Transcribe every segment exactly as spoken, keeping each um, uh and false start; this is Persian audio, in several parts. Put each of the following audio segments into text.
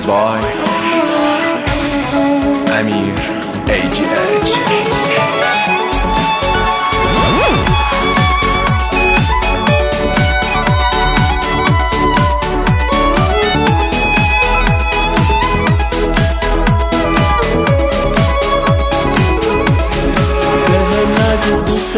by امیر ای جی اچ. دوست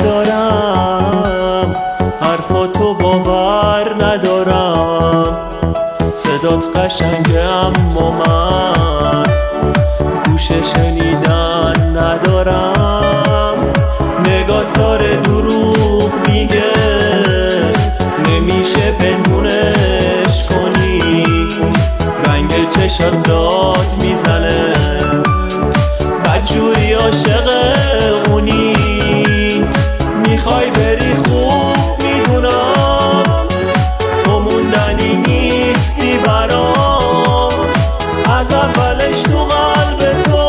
دارم، حرفاتو باور ندارم، صدات قشنگه اما من گوش شنیدن ندارم. نگات داره دروغ میگه، نمیشه پنهونش کنی، رنگ چشات داد میزنه، بدجوری عاشق اونی، میخوای بری خوب میدونم، تو موندنی نیستی برام، از اولش تو قلب تو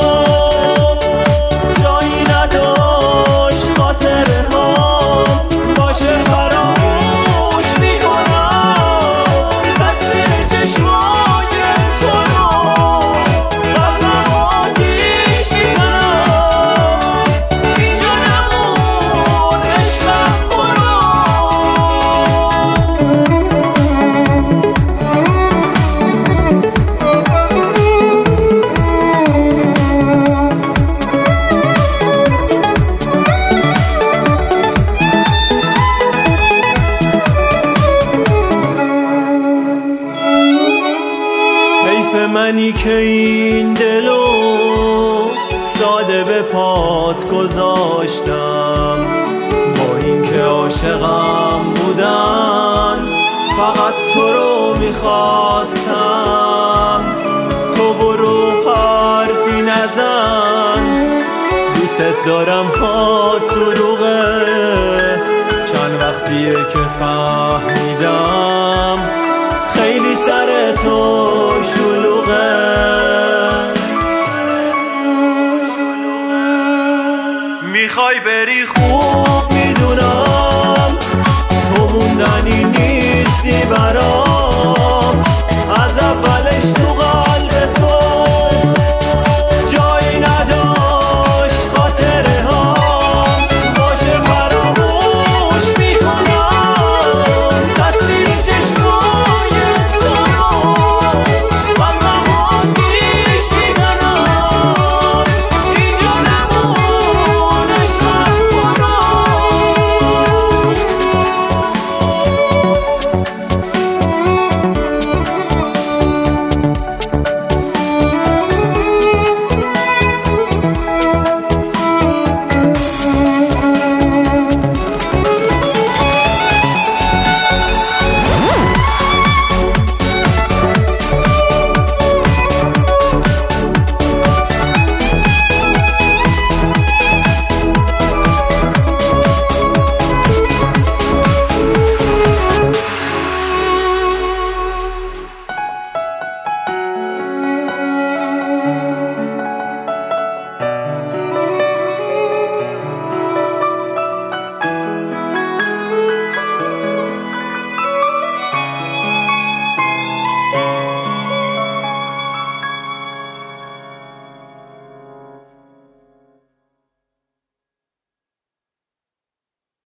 جایی نداشت، خاطره ها باشه فراموش میکنم، تصویر چشمای تو رو قلبم آتیش میزنم، اینجا نمون عشقم برو. حیف منی که این دلو ساده به پات گذاشتم، با اینکه عاشقم بودن فقط تو رو میخواستم. تو برو حرفی نزن، دوست دارم ها دروغه، چند وقتیه که فهمیدم خیلی سر تو شلوغه. میخوای بری خوب